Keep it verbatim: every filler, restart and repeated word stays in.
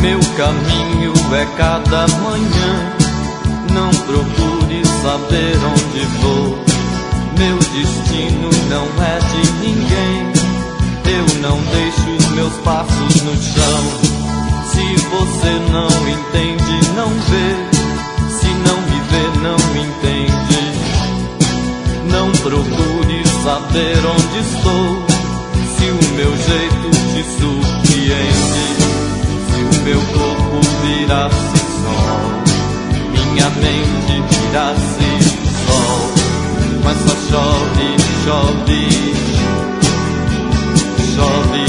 Meu caminho é cada manhã. Não procure saber onde vou. Meu destino não é de ninguém. Eu não deixo os meus passos no chão. Se você não entende, não vê. Se não me vê, não entende. Não procure saber onde estou. Se o meu jeito te surpreende. Se o meu corpo virasse sol, minha mente virasse sol. Mas só chove, chove, chove.